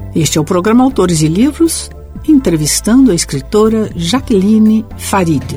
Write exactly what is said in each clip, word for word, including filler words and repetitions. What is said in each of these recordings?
Este é o programa Autores e Livros, entrevistando a escritora Jaqueline Farid.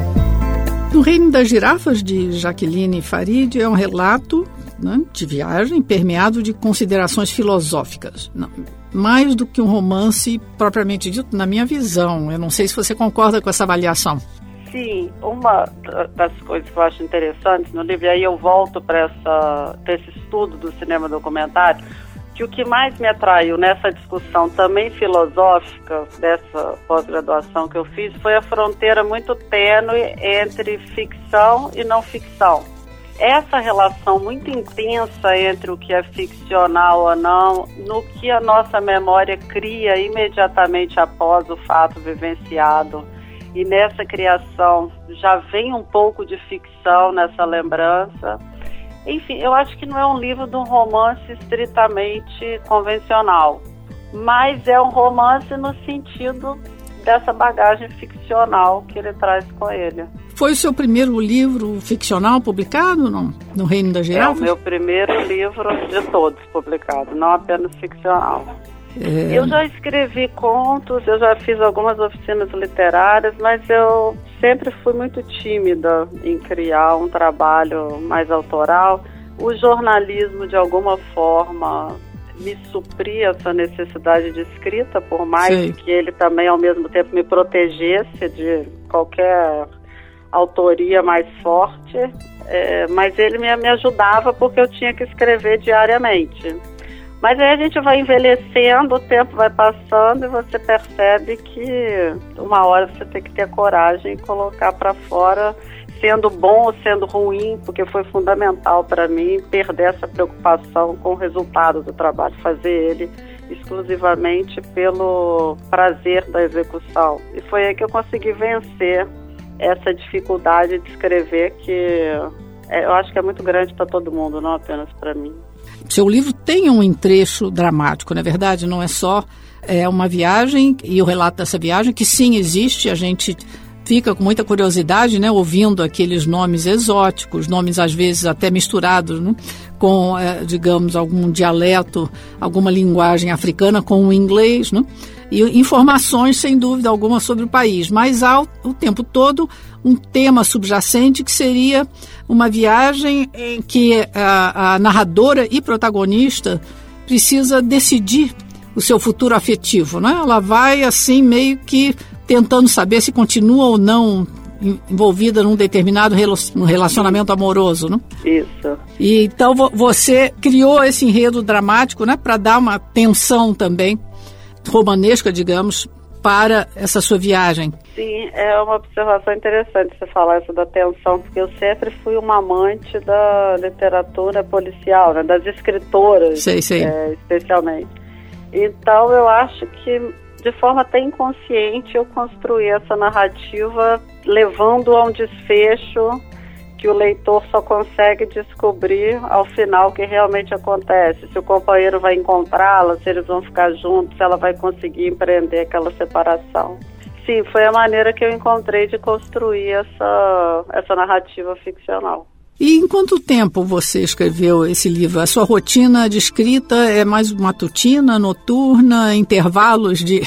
O Reino das Girafas, de Jaqueline Farid, é um relato, né, de viagem permeado de considerações filosóficas. Não, mais do que um romance propriamente dito, na minha visão. Eu não sei se você concorda com essa avaliação. Sim, uma das coisas que eu acho interessantes no livro, e aí eu volto para esse estudo do cinema documentário, que o que mais me atraiu nessa discussão também filosófica dessa pós-graduação que eu fiz foi a fronteira muito tênue entre ficção e não ficção. Essa relação muito intensa entre o que é ficcional ou não, no que a nossa memória cria imediatamente após o fato vivenciado. E nessa criação já vem um pouco de ficção nessa lembrança. Enfim, eu acho que não é um livro de um romance estritamente convencional, mas é um romance no sentido dessa bagagem ficcional que ele traz com ele. Foi o seu primeiro livro ficcional publicado, não? No Reino das Girafas? É o meu primeiro livro de todos publicado, não apenas ficcional. É... Eu já escrevi contos, eu já fiz algumas oficinas literárias, mas eu sempre fui muito tímida em criar um trabalho mais autoral. O jornalismo, de alguma forma, me supria essa necessidade de escrita, por mais Sim. que ele também, ao mesmo tempo, me protegesse de qualquer autoria mais forte, é, mas ele me, me ajudava porque eu tinha que escrever diariamente. Mas aí a gente vai envelhecendo, o tempo vai passando e você percebe que uma hora você tem que ter coragem e colocar para fora, sendo bom ou sendo ruim, porque foi fundamental para mim perder essa preocupação com o resultado do trabalho, fazer ele exclusivamente pelo prazer da execução. E foi aí que eu consegui vencer essa dificuldade de escrever, que eu acho que é muito grande para todo mundo, não apenas para mim. Seu livro tem um entrecho dramático, na verdade, não é só é, uma viagem e o relato dessa viagem, que sim existe, a gente fica com muita curiosidade, né, ouvindo aqueles nomes exóticos, nomes às vezes até misturados, né, com, é, digamos, algum dialeto, alguma linguagem africana com o inglês, né, e informações, sem dúvida alguma, sobre o país, mas há o tempo todo um tema subjacente que seria uma viagem em que a, a narradora e protagonista precisa decidir o seu futuro afetivo, né? Ela vai assim meio que tentando saber se continua ou não envolvida num determinado relacionamento amoroso, né? Isso. E então você criou esse enredo dramático, né, para dar uma tensão também romanesca, digamos, para essa sua viagem. Sim, é uma observação interessante você falar isso da tensão, porque eu sempre fui uma amante da literatura policial, né, das escritoras, sei, sei. É, especialmente. Então eu acho que, de forma até inconsciente, eu construí essa narrativa levando a um desfecho que o leitor só consegue descobrir ao final o que realmente acontece, se o companheiro vai encontrá-la, se eles vão ficar juntos, se ela vai conseguir empreender aquela separação. Sim, foi a maneira que eu encontrei de construir essa, essa narrativa ficcional. E em quanto tempo você escreveu esse livro? A sua rotina de escrita é mais matutina, noturna, intervalos de,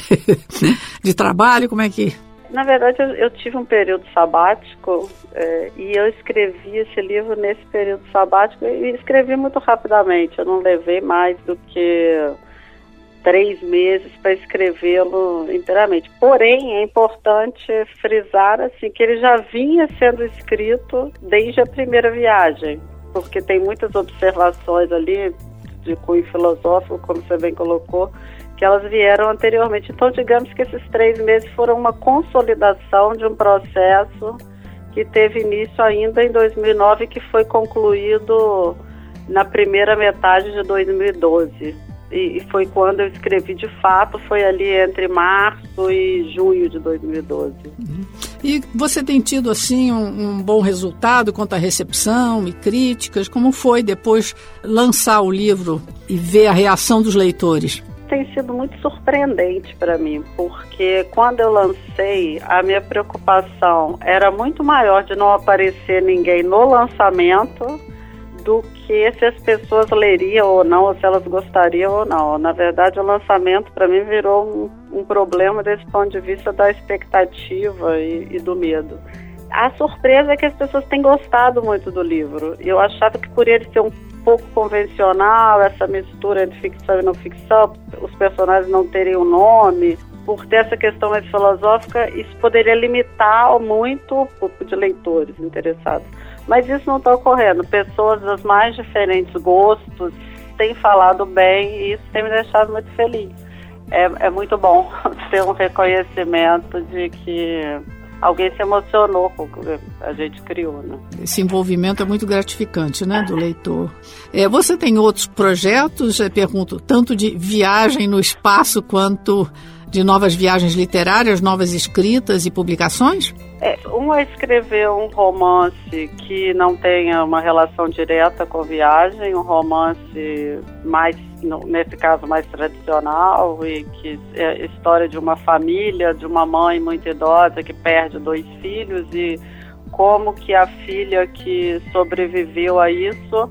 de trabalho? Como é que... Na verdade, eu, eu tive um período sabático é, e eu escrevi esse livro nesse período sabático e escrevi muito rapidamente. Eu não levei mais do que três meses para escrevê-lo inteiramente. Porém, é importante frisar assim, que ele já vinha sendo escrito desde a primeira viagem, porque tem muitas observações ali de cunho filosófico, como você bem colocou, que elas vieram anteriormente. Então, digamos que esses três meses foram uma consolidação de um processo que teve início ainda em dois mil e nove e que foi concluído na primeira metade de dois mil e doze. E, e foi quando eu escrevi de fato, foi ali entre março e junho de dois mil e doze. Uhum. E você tem tido assim um, um bom resultado quanto à recepção e críticas? Como foi depois lançar o livro e ver a reação dos leitores? Tem sido muito surpreendente para mim, porque quando eu lancei, a minha preocupação era muito maior de não aparecer ninguém no lançamento do que se as pessoas leriam ou não, ou se elas gostariam ou não. Na verdade, o lançamento para mim virou um, um problema desse ponto de vista da expectativa e, e do medo. A surpresa é que as pessoas têm gostado muito do livro. Eu achava que por ele ser um pouco convencional, essa mistura entre ficção e não ficção, os personagens não terem um nome, por ter essa questão mais filosófica, isso poderia limitar muito o público de leitores interessados. Mas isso não está ocorrendo. Pessoas dos mais diferentes gostos têm falado bem e isso tem me deixado muito feliz. É, é muito bom ter um reconhecimento de que alguém se emocionou com o que a gente criou, né? Esse envolvimento é muito gratificante, né, do leitor. É, você tem outros projetos, eu pergunto, tanto de viagem no espaço quanto de novas viagens literárias, novas escritas e publicações? É, um é escrever um romance que não tenha uma relação direta com viagem, um romance mais, nesse caso, mais tradicional, e que é a história de uma família, de uma mãe muito idosa que perde dois filhos e como que a filha que sobreviveu a isso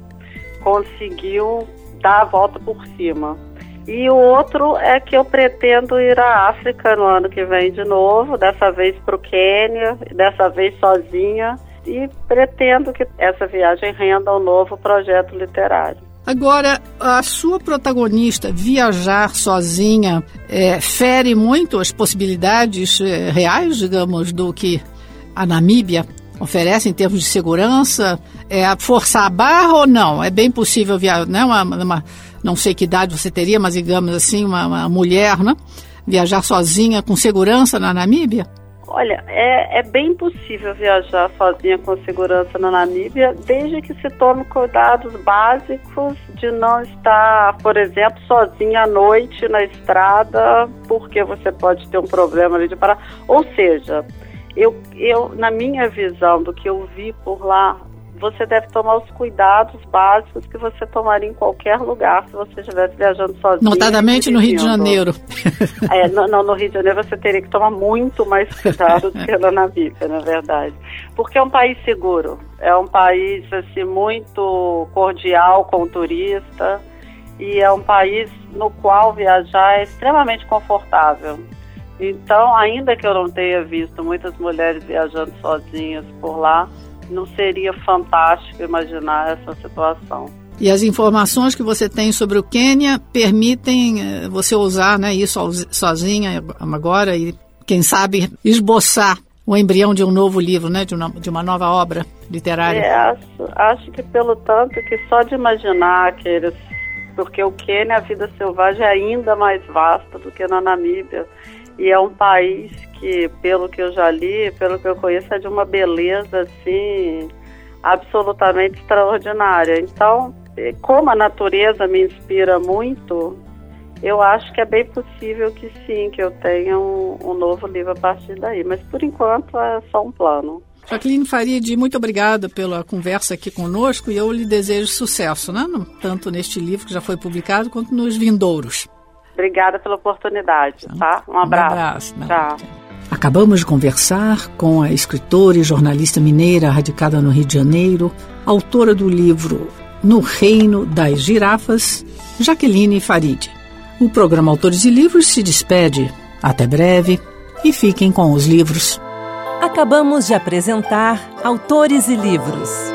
conseguiu dar a volta por cima. E o outro é que eu pretendo ir à África no ano que vem de novo, dessa vez para o Quênia, dessa vez sozinha, e pretendo que essa viagem renda um novo projeto literário. Agora, a sua protagonista viajar sozinha é, fere muito as possibilidades é, reais, digamos, do que a Namíbia oferece em termos de segurança? É forçar a barra ou não? É bem possível viajar, né? Uma, uma, não sei que idade você teria, mas digamos assim, uma, uma mulher, né? Viajar sozinha com segurança na Namíbia? Olha, é, é bem possível viajar sozinha com segurança na Namíbia, desde que se tome cuidados básicos de não estar, por exemplo, sozinha à noite na estrada, porque você pode ter um problema ali de parar. Ou seja, eu, eu, na minha visão do que eu vi por lá, você deve tomar os cuidados básicos que você tomaria em qualquer lugar se você estivesse viajando sozinho. Notadamente no Rio de Janeiro. É, no, no, no Rio de Janeiro você teria que tomar muito mais cuidado do que na Namíbia, na verdade. Porque é um país seguro, é um país assim, muito cordial com o turista e é um país no qual viajar é extremamente confortável. Então, ainda que eu não tenha visto muitas mulheres viajando sozinhas por lá, não seria fantástico imaginar essa situação. E as informações que você tem sobre o Quênia permitem você usar, né, isso sozinha agora e, quem sabe, esboçar o embrião de um novo livro, né, de uma, de uma nova obra literária? É, acho, acho que pelo tanto que só de imaginar aqueles... Porque o Quênia, a vida selvagem é ainda mais vasta do que na Namíbia. E é um país que, pelo que eu já li, pelo que eu conheço, é de uma beleza, assim, absolutamente extraordinária. Então, como a natureza me inspira muito, eu acho que é bem possível que sim, que eu tenha um, um novo livro a partir daí. Mas, por enquanto, é só um plano. Jacqueline Farid, muito obrigada pela conversa aqui conosco e eu lhe desejo sucesso, né? Tanto neste livro que já foi publicado, quanto nos vindouros. Obrigada pela oportunidade, tá? Um abraço. Um abraço. Tchau. Acabamos de conversar com a escritora e jornalista mineira radicada no Rio de Janeiro, autora do livro No Reino das Girafas, Jacqueline Farid. O programa Autores e Livros se despede. Até breve e fiquem com os livros. Acabamos de apresentar Autores e Livros.